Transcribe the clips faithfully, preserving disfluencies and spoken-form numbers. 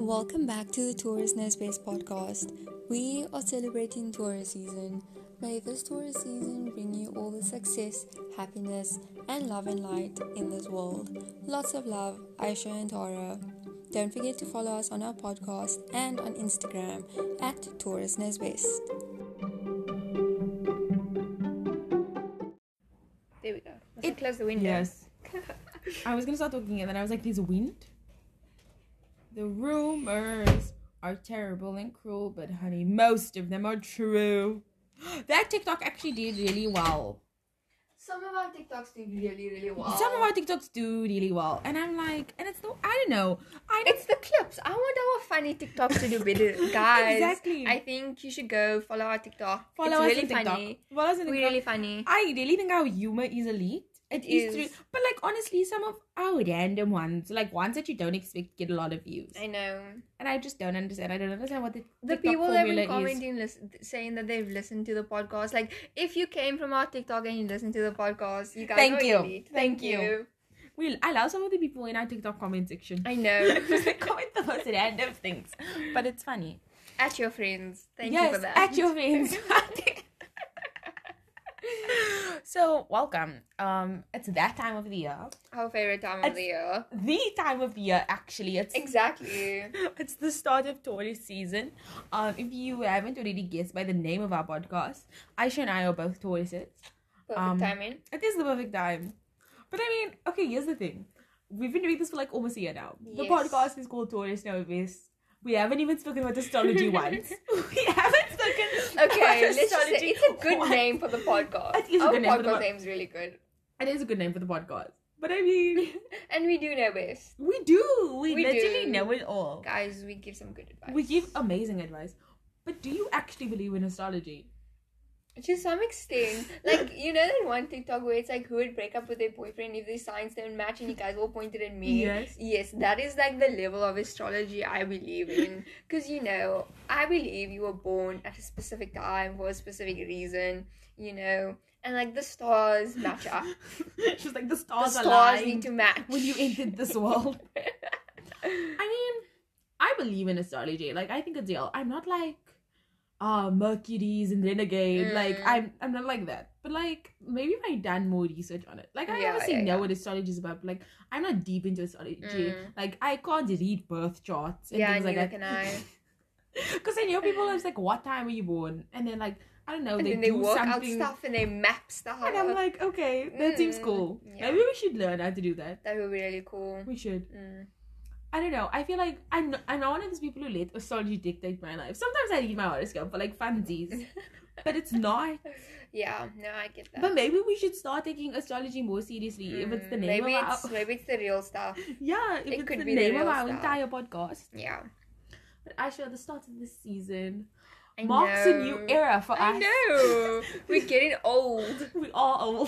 Welcome back to the Taurus Nespace podcast. We are celebrating Taurus season. May this Taurus season bring you all the success, happiness, and love and light in this world. Lots of love, Aisha and Tara. Don't forget to follow us on our podcast and on Instagram at Taurus Nespace. There we go. Must it, close the window. Yes. I was gonna start talking and then I was like, there's wind. The rumors are terrible and cruel, but honey, most of them are true. That TikTok actually did really well. Some of our TikToks do really, really well. Some of our TikToks do really well. And I'm like, and it's the, I don't know. I don't, it's the clips. I want our funny TikToks to do better. Guys, exactly. I think you should go follow our TikTok. Follow it's us really on TikTok. funny. Follow us on We're TikTok. really funny. I really think our humor is elite. It, it is. is but like, honestly, some of our random ones, like ones that you don't expect, get a lot of views. I know. And I just don't understand. I don't understand what the The TikTok people that have been formula commenting, listen, saying that they've listened to the podcast. Like, if you came from our TikTok and you listened to the podcast, you guys Thank are you. elite. Thank, Thank you. you. We, I love some of the people in our TikTok comment section. I know. They comment the most random things. But it's funny. At your friends. Thank yes, you for that. At your friends. So, welcome. Um, it's that time of the year. Our favorite time of it's the year. The time of the year, actually. It's Exactly. It's the start of Taurus season. Um, if you haven't already guessed by the name of our podcast, Aisha and I are both Tauruses. Perfect um, timing. It is the perfect time. But I mean, okay, here's the thing. We've been doing this for like almost a year now. Yes. The podcast is called Taurus Novus. We haven't even spoken about astrology once. We haven't spoken Okay, about let's just say astrology it's a good once. name for the podcast. It is a Our good name for the podcast pod- name's really good. It is a good name for the podcast. But I mean, And we do know best. we do. We, We literally do. know it all. Guys, we give some good advice. We give amazing advice. But do you actually believe in astrology? To some extent. Like, you know that one TikTok where it's like, who would break up with their boyfriend if their signs don't match, and you guys all pointed at me? Yes. Yes, that is like the level of astrology I believe in. Because, you know, I believe you were born at a specific time for a specific reason, you know, and like the stars match up. She's like, the The stars, stars aligned need to match. when you entered this world. I mean, I believe in astrology. Like, I think it's real. I'm not like, ah, Mercury's and Renegade. Mm. Like, I'm I'm not like that. But, like, maybe if I done more research on it. Like, I Yeah, obviously yeah, know yeah. what astrology is about. But, like, I'm not deep into astrology. Mm. Like, I can't read birth charts and Yeah, things like neither that. can I. Because I know people are just like, what time were you born? And then, like, I don't know, And they then they do work something. out stuff and they map stuff. And I'm like, okay, that seems Mm, cool. yeah. Maybe we should learn how to do that. That would be really cool. We should. Mm. I don't know. I feel like I'm not, I'm not one of those people who let astrology dictate my life. Sometimes I read my horoscope for like funsies, but it's not. Yeah, no, I get that. But maybe we should start taking astrology more seriously if it's the Mm, name maybe of our it's maybe it's the real stuff. yeah, if it it's could the be the name of real our stuff. entire podcast. Yeah, But actually, at the start of this season I marks know. a new era for I us. know. We're getting old. We are old.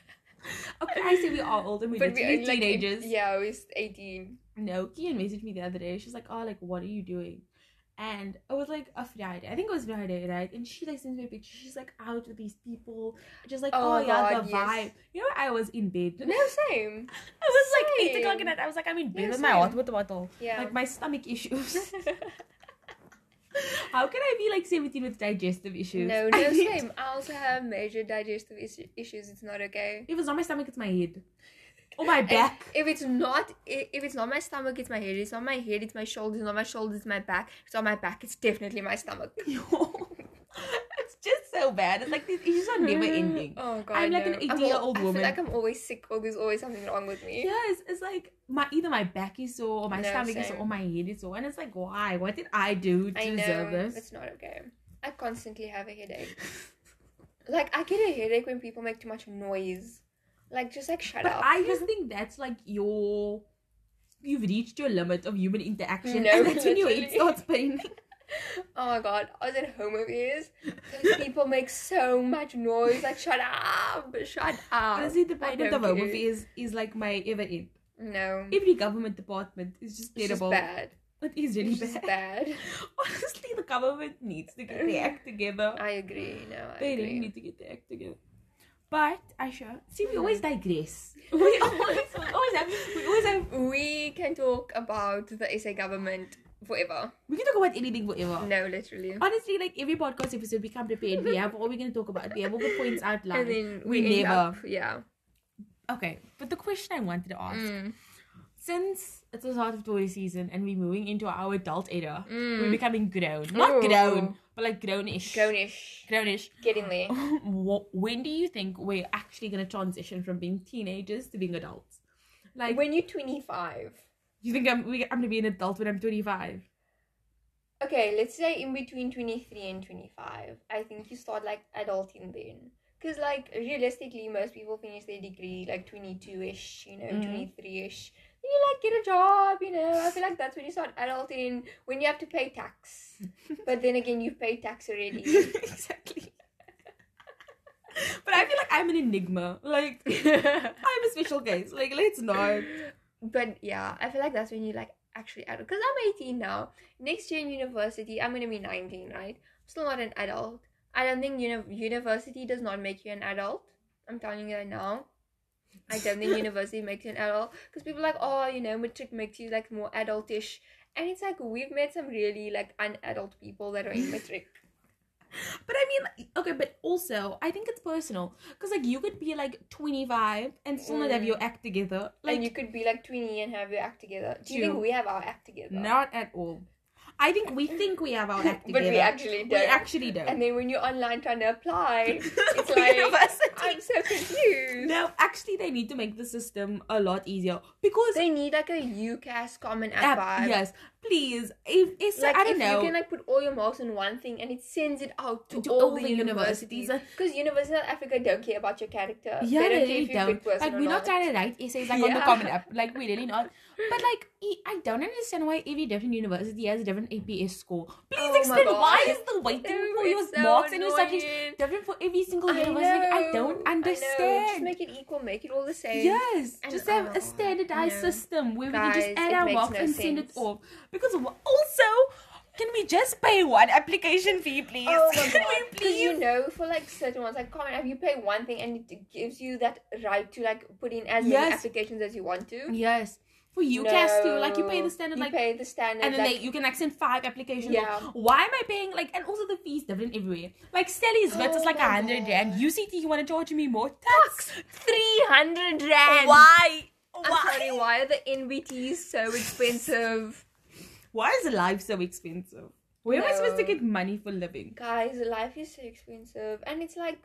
Okay, I say we are old and we're But we literally are like teenagers. yeah, we're eighteen. No, Kian messaged me the other day. She's like, oh, like, what are you doing? And it was like a Friday. I think it was Friday, right? And she like sends me a picture. She's like out with these people. Just like, Oh oh, my yeah, God, the yes. vibe. You know, I was in bed. No, same. I was like eight Same. o'clock at night. I was like, I'm in bed Yeah, with my same. hot water bottle. Yeah. Like my stomach issues. How can I be like seventeen with digestive issues? no, I no, need- same. I also have major digestive is- issues. It's not okay. If it's not my stomach, it's my head. Or my And back. if it's not, i- if it's not my stomach, it's my head. It's not my head, it's my shoulders. It's not my shoulders, it's my back. It's not my back, it's definitely my stomach. It's just so bad. It's like these issues are never ending. Oh god, I'm like no. an I'm eighty-year-old al- woman. I feel like I'm always sick, or there's always something wrong with me. Yes, it's like my either my back is sore or my No, stomach is same. sore or my head is sore, and it's like, why? What did I do to I deserve know this? it's not okay. I constantly have a headache. Like I get a headache when people make too much noise. Like just like shut But up. I just think that's like your you've reached your limit of human interaction, No, and that's when your head literally. starts paining. Oh my god, I was at home of his. Those people make so much noise. Like shut up, shut up. Honestly, the I Department don't of Home care. Affairs is like my ever end. No, Every government department is just it's just terrible. bad. It is really It's just bad. bad. Honestly, the government needs to get their act together. I agree. No, I They agree. really need to get their act together. But Aisha, see, we Mhm. always digress. We always, we always have, we always have. We can talk about the S A government forever. We can talk about anything forever. No, literally. Honestly, like every podcast episode, we come prepared. We have all we're going to talk about. We have all the points outlined. And then we, we, end never. up, yeah. Okay, but the question I wanted to ask, Mm. since it's the start of tourist season and we're moving into our adult era, Mm. we're becoming grown. Not Ooh. grown, but like grownish. Grownish. Grownish. Getting there. Wh- When do you think we're actually going to transition from being teenagers to being adults? Like, When you're twenty-five. you think I'm, we, I'm going to be an adult when I'm twenty-five? Okay, let's say in between twenty-three and twenty-five. I think you start like adulting then. Because like realistically, most people finish their degree like twenty-two-ish, you know, Mhm. twenty-three-ish. Then you like get a job, you know. I feel like that's when you start adulting, when you have to pay tax. But then again, you've paid tax already. Exactly. But I feel like I'm an enigma. Like, I'm a special case. Like, let's not. But yeah, I feel like that's when you like actually adult. Because I'm eighteen now. Next year in university, I'm going to be nineteen, right? I'm still not an adult. I don't think uni- university does not make you an adult. I'm telling you that now. I don't think university makes you an adult. Because people are like, oh, you know, matric makes you like more adultish. And it's like, we've met some really like unadult people that are in matric. But I mean, okay, but also, I think it's personal. Because, like, you could be, like, twenty-five and still not have Mm. your act together. Like, And you could be like twenty and have your act together. Do you True. think we have our act together? not at all. I think we think we have our act But together. we actually We don't. actually don't. And then when you're online trying to apply, it's like, University. I'm so confused. No, actually, they need to make the system a lot easier. Because... They need like a UCAS common app, app, vibe. yes, please. If, if Like I don't if know. you can like put all your marks in one thing and it sends it out to, To all, all the the universities. universities. Because universities in South Africa don't care about your character. Yeah, they they don't care really if you're a don't. good person Like, or we're not not. trying to write essays like on the Yeah. common app. Like, we're really not. But like, e- I don't understand why every different university has a different A P S score. Please Oh my explain why God. is the weighting Ew, for your it's so marks and your subjects annoying. different for every single I university? Like, I know, don't I know. understand. Just make it equal, make it all the same. Yes, And, just have oh, a standardized no. system where we Guys, can just add it our makes marks no and send it sense. off. Because w- also, can we just pay one application fee, please? Oh my Can god! we Because you please? know, for like certain ones, like common app, you pay one thing and it gives you that right to like put in as many Yes. applications as you want to. Yes. For UCAS too, like you pay the No, standard you like pay the standard, and then like, they, you can accent five applications. Yeah. Why am I paying like and also the fees different everywhere? Like Stelly's Wits is Oh like a my hundred God. rand. U C T you want to charge me more tax? three hundred rand. Why? I'm sorry. Why are the N B Ts so expensive? Why is life so expensive? Where am I supposed to No. get money for living? Guys, life is so expensive, and it's like,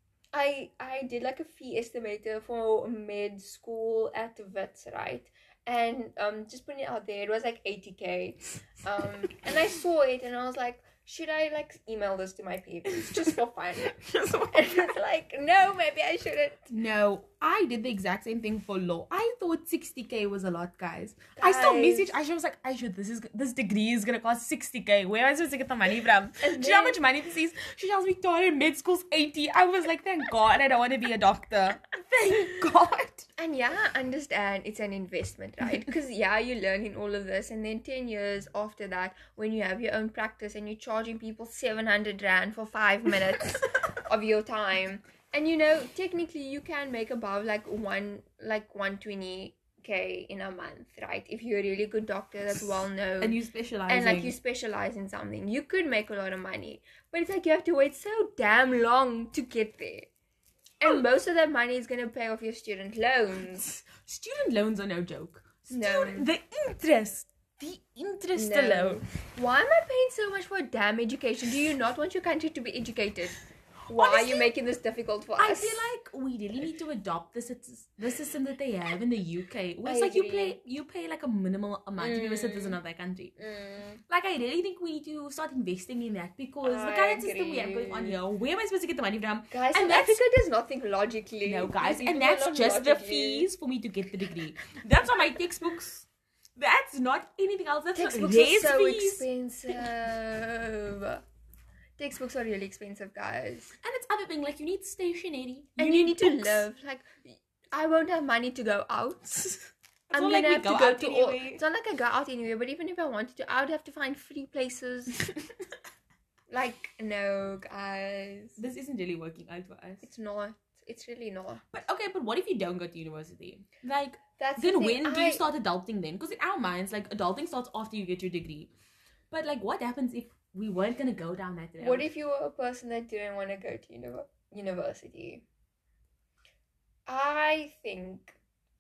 I I did like a fee estimator for med school at Wits, right? And um, just putting it out there, it was like eighty k. Um, and I saw it, and I was like, should I like email this to my parents just for fun? And it's like, no, maybe I shouldn't. No, I did the exact same thing for law. I thought sixty k was a lot, guys. I still Guys. messaged Aisha, was like, Aisha, this is this degree is gonna cost sixty k. Where am I supposed to get the money from? And Do you know how then- much money this is? She tells me Victoria med school's eighty. I was like, thank God I don't want to be a doctor. Thank God. And yeah, I understand it's an investment, right? Because yeah, you're learning all of this, and then ten years after that, when you have your own practice and you're charging people seven hundred rand for five minutes of your time, and you know, technically you can make above like one, like one twenty k in a month, right? If you're a really good doctor that's well known. And you specialize. And like you specialize in something, you could make a lot of money, but it's like you have to wait so damn long to get there. And most of that money is going to pay off your student loans. Student loans are no joke. No. Student, the interest. The interest No. alone. Why am I paying so much for a damn education? Do you not want your country to be educated? Why are Honestly, you making this difficult for I us? feel like we really need to adopt the syst- the system that they have in the U K. Where I it's like you agree. pay you pay like a minimal amount to be a Mm. citizen of that country. Mm, Like I really think we need to start investing in that because the I current system we have going on agree. here, where am I supposed to get the money from? guys, And South that's- Africa does not think logically. No, guys, These and people are that's not just the logically. fees for me to get the degree. That's on my textbooks. That's not anything else. That's Textbooks not are raised so fees. expensive. Textbooks are really expensive, guys. And it's other thing like you need stationery. And you need to books. live. Like, I won't have money to go out. I'm not gonna like we have go to go out to all. anyway. It's not like I go out anywhere, but even if I wanted to, I would have to find free places. Like, no, guys. This isn't really working out for us. It's not. It's really not. But okay, but what if you don't go to university? Like That's the Then thing. when do I- you start adulting then? Because in our minds, like, adulting starts after you get your degree. But, like, what happens if we weren't going to go down that road? What if you were a person that didn't want to go to uni- university? I think.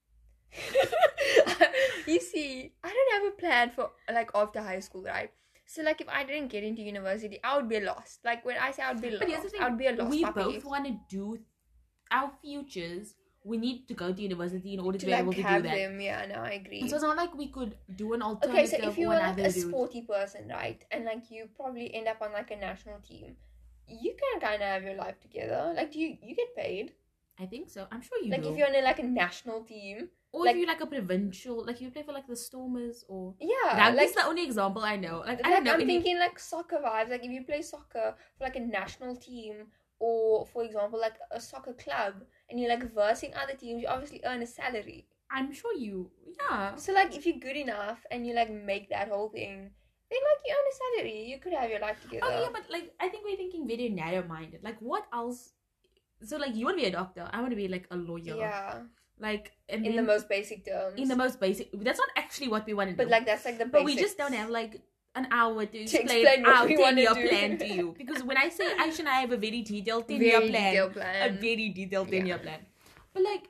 You see, I don't have a plan for, like, after high school, right? So, like, if I didn't get into university, I would be lost. Like, when I say I would be But here's the lost, thing, I would be a lost we puppy. both want to do our futures. We need to go to university in order to, To, be like, able to have do that. them, yeah, no, I agree. So it's not like we could do an Okay, alternative so if you or were like another a route. sporty person, right, and like you probably end up on like a national team, you can kind of have your life together. Like, do you you get paid? I think so. I'm sure you Like, do. if you're on a, like a national team, or like- if you're like a provincial, like you play for like the Stormers or. yeah, Rugby's like, the only example I know. Like, I like don't know I'm any. thinking like soccer vibes. Like, if you play soccer for like a national team, or for example like a soccer club, and you're like versing other teams, you obviously earn a salary. I'm sure you. Yeah. So like, if you're good enough and you like make that whole thing, then like you earn a salary. You could have your life together. Oh yeah, but like I think we're thinking very narrow-minded. Like, what else? So like, you want to be a doctor. I want to be like a lawyer. yeah, Like, and in the then- most basic terms. in the most basic. That's not actually what we want to do. But like, that's like the But basics. we just don't have like an hour to explain, explain what our we wanna ten-year do. plan to you. Because when I say Aisha and I have a very detailed very ten-year plan, detailed plan. a very detailed Yeah. ten-year plan. But like,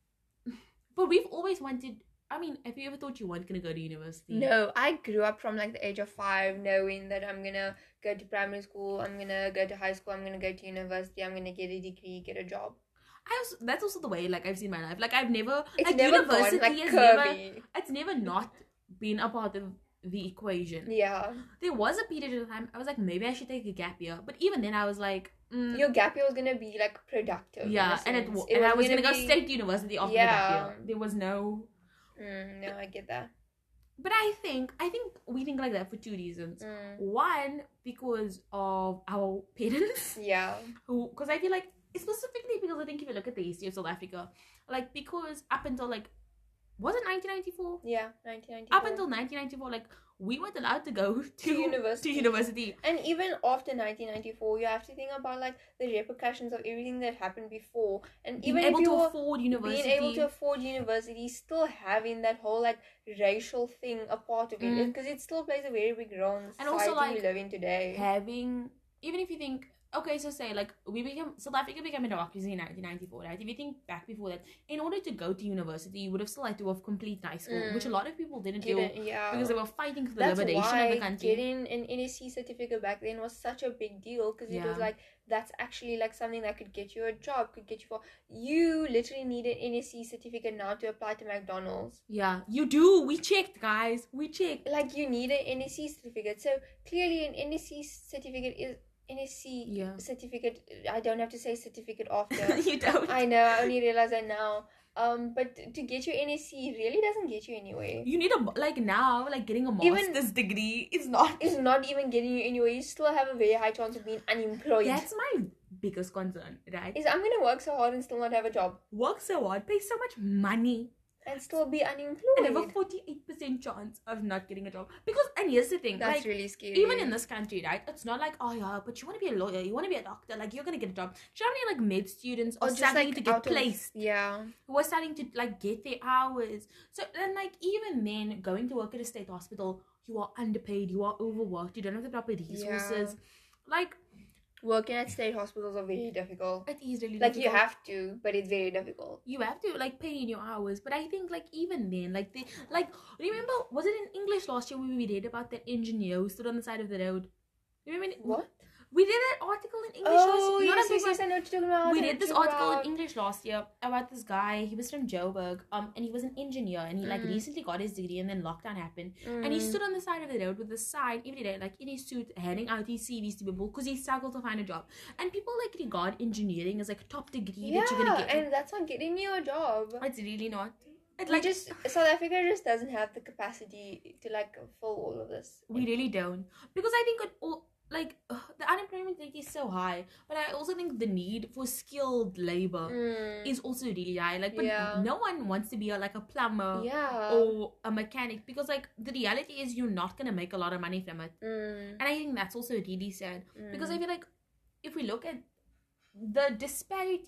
but we've always wanted. I mean, have you ever thought you weren't gonna go to university? No, I grew up from like the age of five knowing that I'm gonna go to primary school, I'm gonna go to high school, I'm gonna go to university, I'm gonna get a degree, get a job. I was. That's also the way like I've seen my life. Like I've never. It's like never university gone like has never. curvy. It's never not been a part of the equation. Yeah. There was a period of time I was like, maybe I should take a gap year. But even then, I was like, mm, Your gap year was gonna be like productive. in yeah, a and it, sense. wa- and I was was gonna, go be- straight to university after Yeah. the gap year. There was no. Mm, no, I get that. But I think I think we think like that for two reasons. Mm, One, because of our parents, yeah. who because I feel like specifically because I think if you look at the history of South Africa, like because up until like was it nineteen ninety-four? Yeah, nineteen ninety-four. Up until nineteen ninety-four, like we weren't allowed to go to, To university. To university. And even after nineteen ninety-four, you have to think about like the repercussions of everything that happened before. And Being even able if you to were afford university. being able to afford university, still having that whole like racial thing a part of it, Mm. because it still plays a very big role in the And society also, like, we live in today. having even if you think okay, so say like we became South Africa became a democracy in nineteen ninety-four, right? If you think back before that, in order to go to university, you would have still had to have complete high school, Mm. which a lot of people didn't do Didn't- yeah. because they were fighting for the That's liberation why of the country. getting an N S C certificate back then was such a big deal, because it was Yeah. like that's actually like something that could get you a job, could get you for you literally need an N S C certificate now to apply to McDonald's. Yeah, you do. We checked, guys. We checked. Like you need an N S C certificate. So clearly an N S C certificate is N S C Yeah. certificate. I don't have to say certificate after. You don't. I know, I only realize that now. Um, but to get your N S C really doesn't get you anywhere. You need a like now, like getting a Even- master's degree is not. It's not even getting you anywhere. You still have a very high chance of being unemployed. That's my biggest concern, right? Is I'm gonna work so hard and still not have a job Work so hard, pay so much money, and still be and unemployed. have a forty-eight percent chance of not getting a job. Because, and here's the thing, That's like, really scary. even in this country, right? It's not like, oh yeah, but you want to be a lawyer, you want to be a doctor, like you're gonna get a job. Do you know how many like med students or are just struggling like to get out of- placed, Yeah. who are starting to like get their hours? So then, like even then, going to work at a state hospital, you are underpaid, you are overworked, you don't have the proper resources. Like Working at state hospitals are very difficult. it is really Like you difficult. have to, but it's very difficult. You have to like pay in your hours, but I think like even then, like they like remember was it in English last year when we read about that engineer who stood on the side of the road? Remember What? we did an article in English last Oh, year. You know yes, what I'm yes, talking yes, I know what you're talking about. we I know read what this you're talking article about. in English last year about this guy. He was from Joburg, um, and he was an engineer, and he like Mm. recently got his degree, and then lockdown happened, Mm. and he stood on the side of the road with a sign every day, like in his suit, handing out his C Vs to people because he struggled to find a job. And people like regard engineering as like a top degree Yeah, that you're gonna get. and that's not getting you a job. It's really not. It We like just South Africa just doesn't have the capacity to like fill all of this. we really don't, because I think it all like ugh, the unemployment rate is so high, but I also think the need for skilled labor Mm. is also really high. Like, but Yeah. no one wants to be a, like a plumber Yeah. or a mechanic, because like the reality is you're not gonna make a lot of money from it, Mm. and I think that's also really sad, because I Mm. feel like if we look at the disparity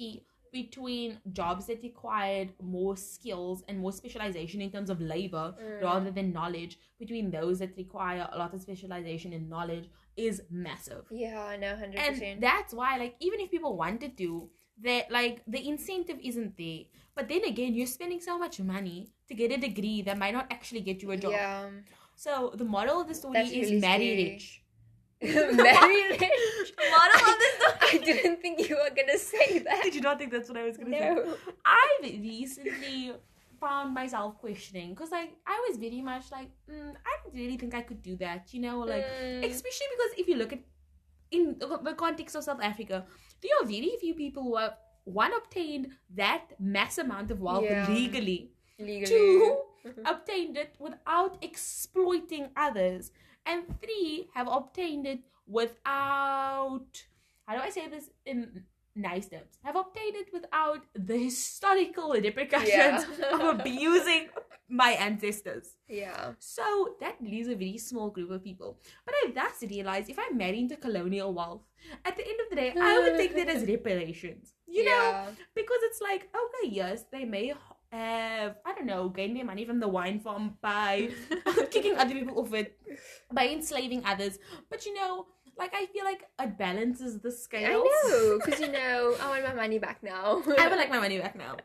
between jobs that required more skills and more specialization in terms of labor Mm. rather than knowledge, between those that require a lot of specialization in knowledge, is massive. Yeah, I know, hundred And percent. that's why, like, even if people wanted to, that like the incentive isn't there. But then again, you're spending so much money to get a degree that might not actually get you a job. Yeah, So the moral of the story That's is really marry scary. rich. very rich. Moral of the story. I didn't think you were gonna say that. Did you not think that's what I was gonna say? No. I've recently found myself questioning, because like I was very much like, mm, I don't really think I could do that, you know, like Mm. especially because if you look at in the the context of South Africa, there are very few people who have one obtained that mass amount of wealth Yeah. legally, Legally. two obtained it without exploiting others, and three have obtained it without, how do I say this in nice terms, have obtained it without the historical repercussions Yeah. of abusing my ancestors. Yeah. So that leaves a very small group of people. But I thus realized if I marry into colonial wealth, at the end of the day, I would take that as reparations. You know? Yeah. Because it's like, okay, yes, they may have, I don't know, gained their money from the wine farm by kicking other people off it, by enslaving others. But you know, like, I feel like it balances the scales. I know, because you know, I want my money back now. I would like my money back now.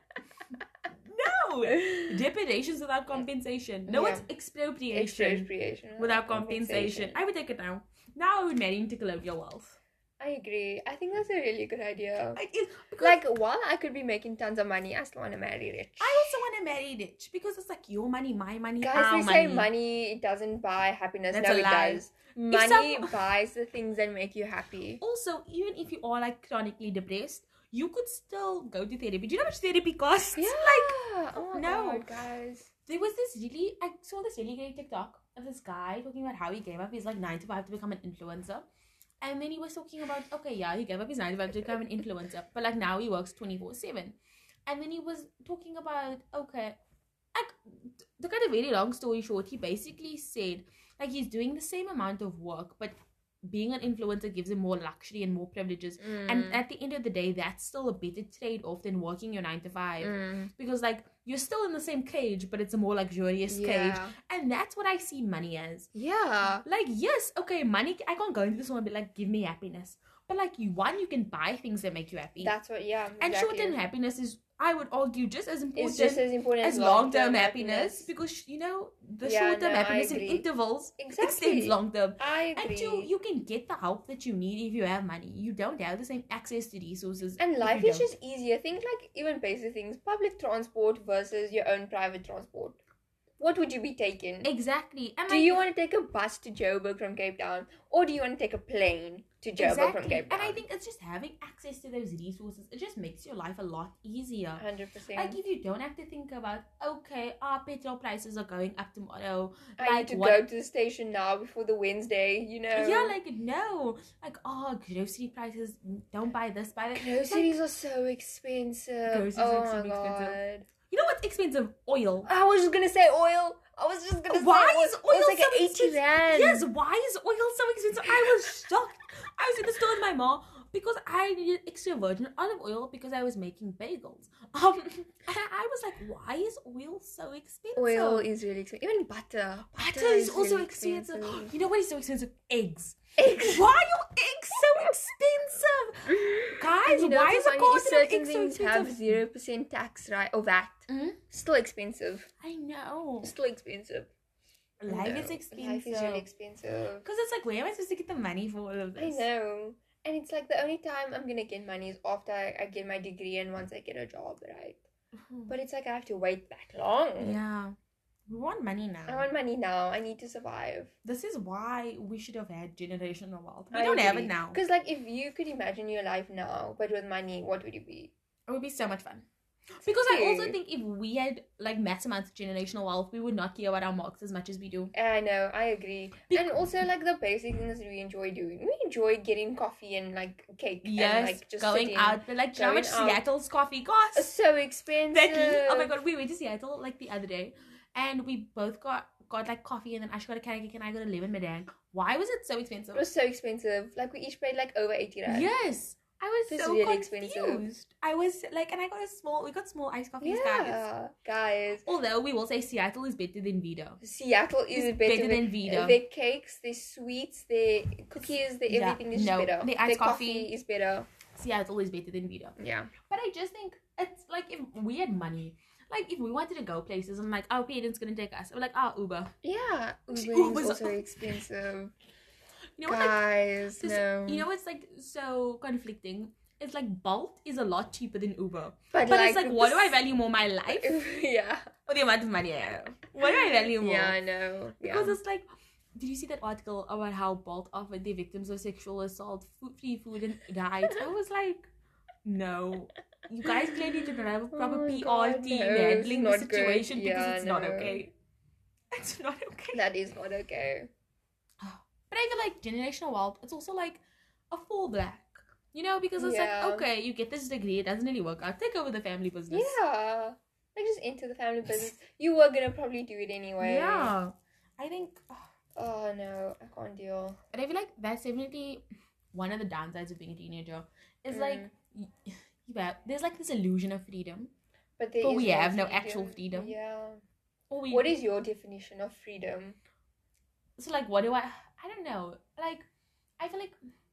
No! Reparations without compensation. No, Yeah. it's expropriation Expropriation. without compensation. I would take it now. Now I would marry into colonial wealth. I agree. I think that's a really good idea. Like, it, because Like, while I could be making tons of money, I still want to marry rich. I also want to marry rich, because it's like your money, my money, Guys, our they money. say money doesn't buy happiness. That's no, a it lie. does. Money some- buys the things that make you happy. Also, even if you are like chronically depressed, you could still go to therapy. Do you know how much therapy costs? Yeah. Like, oh my no. god, guys. there was this really, I saw this really great TikTok of this guy talking about how he gave up his like nine to five to become an influencer. And then he was talking about, okay, yeah, he gave up his nine to five to become an influencer, but like now he works twenty-four seven. And then he was talking about, okay, like, to cut a very long story short, he basically said, like, he's doing the same amount of work, but being an influencer gives him more luxury and more privileges. Mm. And at the end of the day, that's still a better trade-off than working your nine to five. Mm. Because, like, you're still in the same cage, but it's a more luxurious cage. Yeah. And that's what I see money as. Yeah. Like, yes, okay, money, I can't go into this one and be like, give me happiness. But, like, you one, you can buy things that make you happy. That's what, yeah. and exactly. short-term happiness is, I would argue, just as important It's just as important as as long-term long-term happiness, because, you know, the Yeah, short-term no, I happiness in agree. intervals Exactly. extends long-term. I And agree. two, you can get the help that you need if you have money. You don't have the same access to resources. And if life you is don't. just easier. Think like even basic things, public transport versus your own private transport. What would you be taking? Exactly. And Do like, you want to take a bus to Joburg from Cape Town, or do you want to take a plane to Joburg exactly. from Cape Town? And I think it's just having access to those resources. It just makes your life a lot easier. hundred percent. Like if you don't have to think about, okay, our petrol prices are going up tomorrow. I like need to what- go to the station now before the Wednesday. You know. Yeah, like no, like oh, grocery prices. Don't buy this, buy that. Like, groceries are so expensive. Groceries oh are my so god. expensive. you know what's expensive? Oil. I was just gonna say oil. I was just gonna Why say is It oil was like so an eighty expensive? rand. Yes, why is oil so expensive? I was shocked. I was in the store with my mom because I needed extra virgin olive oil because I was making bagels. Um, and I was like, why is oil so expensive? Oil is really expensive. Even butter. Butter is also really expensive. expensive. You know what is so expensive? Eggs. Eggs. Why are eggs so expensive? Guys, You know why what's is a funny? carton of certain eggs so things have expensive? zero percent tax, right? Or V A T. Mhm. Still expensive. I know. Still expensive. Life No, is expensive. Life is really expensive. Because it's like, where am I supposed to get the money for all of I this? know. And it's like the only time I'm gonna get money is after I, I get my degree and once I get a job, right? But it's like I have to wait that long. Yeah. We want money now. I want money now. I need to survive. This is why we should have had generational wealth. We don't have it now. Because like if you could imagine your life now, but with money, what would it be? It would be so much fun. Because I also Exactly. think if we had like mass amounts of generational wealth, we would not care about our marks as much as we do. I know, I agree. Bec- and also like the basic things we enjoy doing. We enjoy getting coffee and like cake Yes, and like just going sitting. out. But like, do you know how much going out. Seattle's coffee It's costs? so expensive. Becky, oh my god, we went to Seattle like the other day, and we both got got like coffee, and then Ash got a carrot cake, and I got a lemon meringue. Why was it so expensive? It was so expensive. Like we each paid like over eighty rand. Yes, I was It's so really confused. expensive. I was like, and I got a small, we got small iced coffees, guys. Yeah, guys. Although we will say Seattle is better than Vito. Seattle is It's better, better than Vito. Their cakes, their sweets, their cookies, their Yeah, everything is no, better. the Their iced coffee. coffee. is better. Seattle is better than Vito. Yeah. But I just think it's like if we had money, like if we wanted to go places and like our parents gonna take us, we're like, ah, Uber. Yeah. Uber Uber's is also al- expensive. You know what? Like, Guys, this- no. you know what's like so conflicting? It's like Bolt is a lot cheaper than Uber. but, But it's like, what do I this- value more, my life yeah. or the amount of money I have? What do I value more? Yeah, I know. Yeah. Because it's like, did you see that article about how Bolt offered the victims of sexual assault food, free food and diet? I was like, no. You guys clearly did not have a proper Oh my P R God, team no, it's handling the not good. situation because Yeah, it's not no. okay. It's not okay. That is not okay. But I feel like generational wealth, it's also like a fallback. You know, because it's Yeah. like, okay, you get this degree, it doesn't really work out. Take over the family business. Yeah. Like just into the family business. You were gonna probably do it anyway. Yeah. I think, Oh no, I can't deal. but I feel like that's definitely one of the downsides of being a teenager. Is Mm. like, y- you have, there's like this illusion of freedom. But, there But is we have no actual freedom. Yeah. Or we, What is your definition of freedom? so like, what do I, I don't know. Like, I feel like,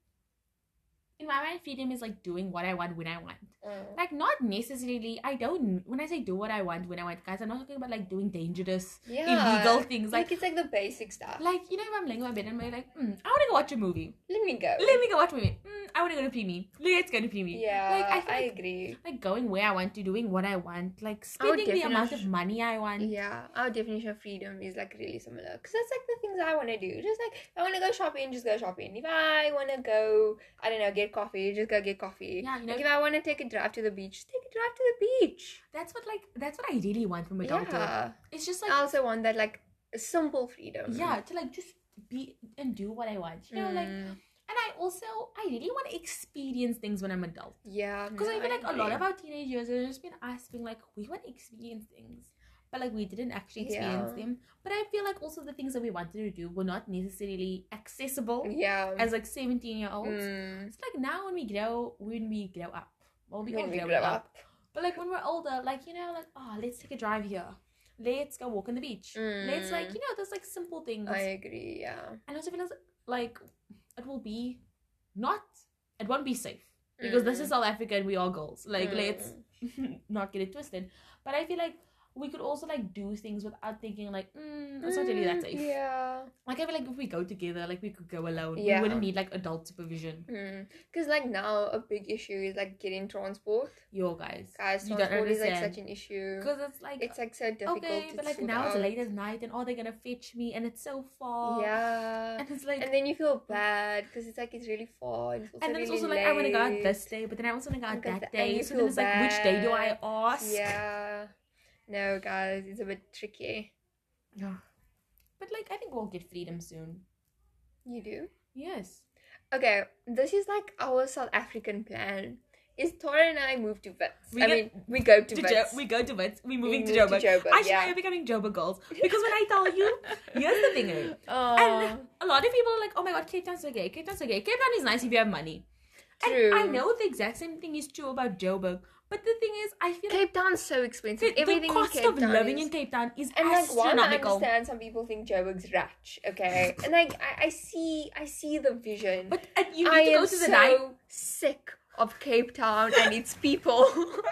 in my mind, freedom is like doing what I want when I want. Mm. Like, not necessarily, I don't, when I say do what I want when I want, guys, I'm not talking about like doing dangerous, Yeah. illegal things. Like, Like, it's like the basic stuff. like, you know, if I'm laying in my bed and I'm like, mm, I want to go watch a movie. Let me go. Let me go watch a movie. Mm, I want to go to Primi. Let's go to Primi. Yeah, Like, I I, feel like, agree. like going where I want to, doing what I want, like spending the amount of definition- money I want. Yeah, our definition of freedom is like really similar. Because that's like the things I want to do. Just like, if I want to go shopping, just go shopping. If I want to go, I don't know, get coffee, just go get coffee. Yeah, you know, Like, if I want to take a drive to the beach, just take a drive to the beach. that's what like that's what I really want from adulthood. Yeah. It's just like I also want that like simple freedom. yeah, to like just be and do what I want. You know, like, Mm, and I also I really want to experience things when I'm adult. yeah. Because no, I feel like a lot agree. of our teenage years have just been us being like, we want to experience things. But like we didn't actually experience Yeah. them. But I feel like also the things that we wanted to do were not necessarily accessible Yeah. as like seventeen year olds. Mm, It's like now when we grow when we grow up. Well we when all we grow, grow up. up. But like when we're older, like, you know, like, oh, let's take a drive here. Let's go walk on the beach. Let's like, Mm. you know, there's like simple things. I agree, yeah. And also feel like it will be not it won't be safe. Because this Mm. is South Africa and we are girls. Like, Mm. let's not get it twisted. But I feel like we could also like do things without thinking like, mm, it's not really that Mm, safe. Yeah. Like I feel like if we go together, like we could go alone. Yeah. We wouldn't need like adult supervision. Because like now a big issue is like getting transport. Yo guys. Guys, You don't transport is like understand. such an issue. Because it's like It's like so difficult okay, to but like sort now it's out. late at night and oh they're gonna fetch me and it's so far. Yeah. And it's like And then you feel bad because it's like it's really far. And it's also, and then it's really also like I want to go out late. this day, but then I also want to go out Because that the- and day. you So then feel it's like, which day do I bad. ask? Yeah. No, guys, it's a bit tricky. Yeah. But like, I think we'll get freedom soon. You do? Yes. Okay, this is like our South African plan. Is Tora and I move to Wits. We I get- mean, we go to, To Wits. jo- we go to Wits. We're moving to move Joburg. to Joburg, Actually, yeah. we are becoming Joburg girls. Because when I tell you, here's the thing. eh, Oh, And a lot of people are like, oh my god, Cape Town's so gay. Cape Town's so gay. Cape Town is nice if you have money. true. And I know the exact same thing is true about Joburg. But the thing is, I feel like Cape Town's so expensive. the, Everything the cost in Cape of Town living is... in Cape Town is And like, one, I astronomical. understand some people think Joburg's rich, okay? And like, I, I see, I see the vision. But uh, you need I to go am to the so night. sick of Cape Town and its people.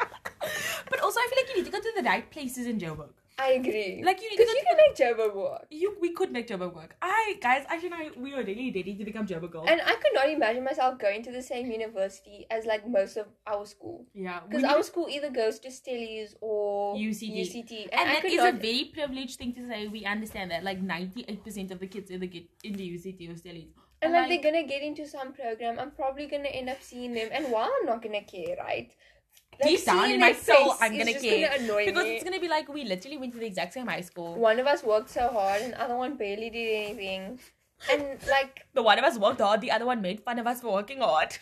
But also, I feel like you need to go to the right places in Joburg. I agree. Like, you need to Because go you to can make Joburg work. You, we could make Joburg work. I, guys, actually, I, we were really ready to become Joburg girls. And I could not imagine myself going to the same university as like most of our school. yeah. we Because need our to- school either goes to Stellies or U C T. U C T. And I that could is not... a very privileged thing to say. We understand that. Like, ninety-eight percent of the kids either get into U C T or Stellies. And like, they're gonna get into some program, I'm probably gonna end up seeing them. And while I'm not gonna care, right? Deep down seeing in my their soul, face I'm is gonna just care. Gonna annoy Because me. it's gonna be like, we literally went to the exact same high school. One of us worked so hard, and the other one barely did anything. And like, The one of us worked hard, the other one made fun of us for working hard.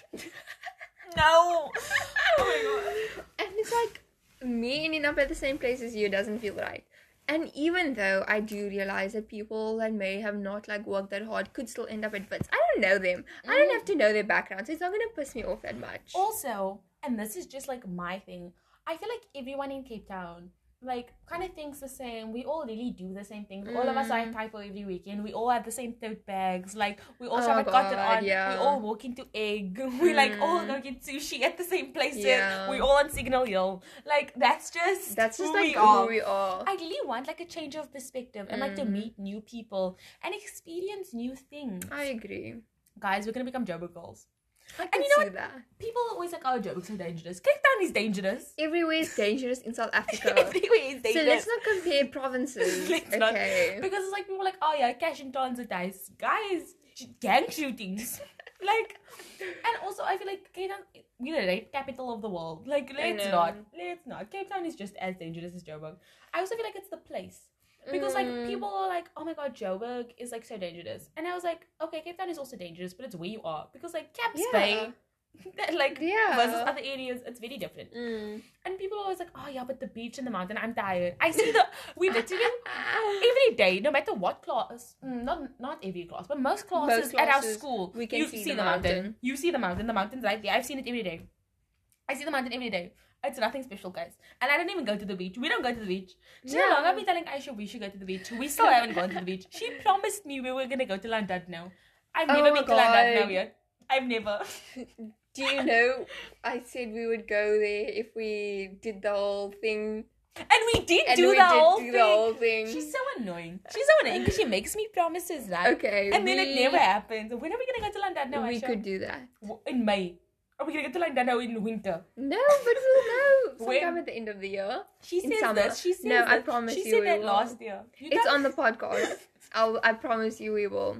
No! Oh my god. and it's like me ending up at the same place as you doesn't feel right. And even though I do realize that people that may have not like worked that hard could still end up at Wits, I don't know them. I don't have to know their background, so it's not gonna piss me off that much. Also, and this is just like my thing, I feel like everyone in Cape Town like kind of thinks the same. We all really do the same things. Mm. All of us are at Typo every weekend. We all have the same tote bags. Like we all oh have a cotton on. Yeah. We all walk into Egg. We mm. like all go get sushi at the same places. Yeah. We all on Signal Hill. Like that's just that's just who like we who are. we are. I really want like a change of perspective and like to meet new people and experience new things. I agree. Guys, we're gonna become Joburg girls. I can and you know see what? that. People are always like, oh, Joburg's so dangerous. Cape Town is dangerous. Everywhere is dangerous in South Africa. Everywhere is dangerous. So let's not compare provinces. Let's okay. Not. Because it's like people are like, oh yeah, cash and transitize. Guys, gang shootings. Like, and also I feel like Cape Town, you know, right? Capital of the world. Like, let's not. Let's not. Cape Town is just as dangerous as Joburg. I also feel like it's the place. Because, like, mm. people are like, oh my god, Joburg is, like, so dangerous. And I was like, okay, Cape Town is also dangerous, but it's where you are. Because, like, Caps yeah. Bay, like, yeah. versus other areas, it's very different. Mm. And people are always like, oh, yeah, but the beach and the mountain, I'm tired. I see the, we literally, every day, no matter what class, not not every class, but most classes, most classes at our school, we can you see, see the, the mountain. mountain. You see the mountain. The mountain's right there. I've seen it every day. I see the mountain every day. It's nothing special, guys. And I don't even go to the beach. We don't go to the beach. So yeah. long I've been telling Aisha we should go to the beach. We still haven't gone to the beach. She promised me we were going to go to London now. I've never oh been God. to London now yet. I've never. Do you know, I said we would go there if we did the whole thing. And we did and do, we the, did whole do thing. the whole thing. She's so annoying. She's so annoying because she makes me promises, right? Okay. And we, then it never happens. When are we going to go to London now, We Aisha? could do that. In May. Are we going to go to London now in winter? No, but we'll go sometime When? at the end of the year. She in says summer. this. She says No, that. I promise she you said we that will. last year. You It's don't- on the podcast. I'll, I promise you we will.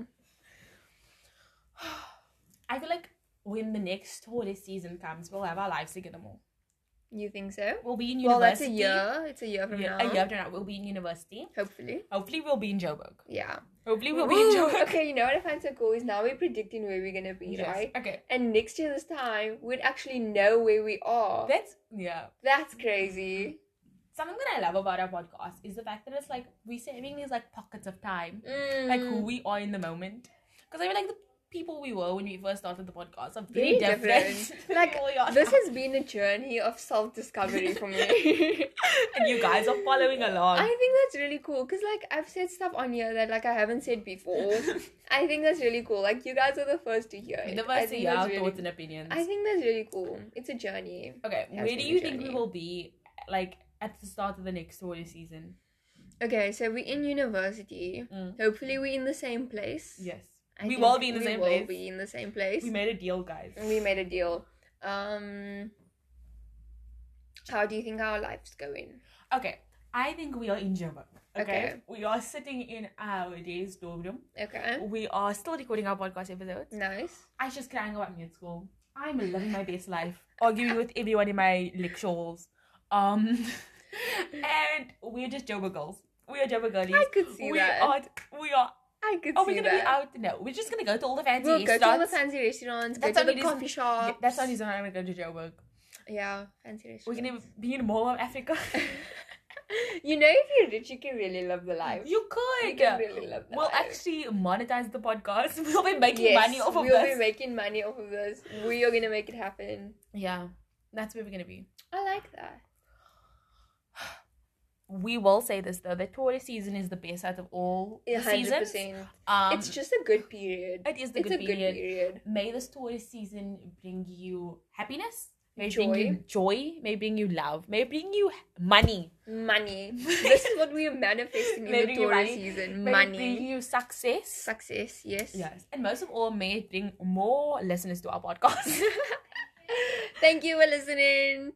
I feel like when the next tourist season comes, we'll have our lives together more. You think so? We'll be in Well, that's university. a year. It's a year from Yeah, now. a year from now, we'll be in university. Hopefully. Hopefully, we'll be in Joburg. Yeah. Hopefully, we'll be in Ooh, Joburg. okay, you know what I find so cool is now we're predicting where we're gonna be, Yes. right? Okay. And next year this time, we'd actually know where we are. That's, yeah. That's crazy. Something that I love about our podcast is the fact that it's like, we're saving these like pockets of time. Mm. Like who we are in the moment. Because I feel like the people we were when we first started the podcast are Very very, different. different. than Like, who we are this now. has been a journey of self-discovery for me. And you guys are following along. I think that's really cool because, like, I've said stuff on here that, like, I haven't said before. I think that's really cool. Like, you guys are the first to hear it. the I first think year, that's our really, thoughts and opinions. I think that's really cool. It's a journey. Okay, It has where do been a you think we journey. will be, like, at the start of the next tourist season? Okay, so we're in university. Mm. Hopefully, we're in the same place. Yes. I We think will be in the we same will place. be in the same place. We made a deal, guys. We made a deal. Um, how do you think our life's going? Okay, I think we are in Joburg. Okay? Okay. We are sitting in our day's dorm room. Okay. We are still recording our podcast episodes. Nice. I just crying about me at school. I'm living my best life. Arguing with everyone in my lecture halls. Um, and we're just Joburg girls. We are Joburg girlies. I could see we that. Are, we are. I could Are see we gonna that. be out? No, we're just gonna go to all the fancy We'll go restaurants. to all the fancy restaurants, That's go to the the reason- coffee shops. Yeah, that's the only reason I'm gonna go to Joburg. Yeah, fancy restaurants. We're gonna be in Mall of Africa. You know, if you're rich, you can really love the life. You could. You can really love the We'll life. actually monetize the podcast. We'll be making yes, money off of we'll this. be making money off of this. We are gonna make it happen. Yeah, that's where we're gonna be. I like that. We will say this though: the tourist season is the best out of all the one hundred seasons. percent. Um, It's just a good period. it is the It's good a period. good period. May this tourist season bring you happiness. May Joy. bring you joy. May bring you love. May bring you money. Money. This is what we are manifesting in May the bring you tourist money. season. May bring Money. you success. Success, yes. Yes, and most of all, may it bring more listeners to our podcast. Thank you for listening.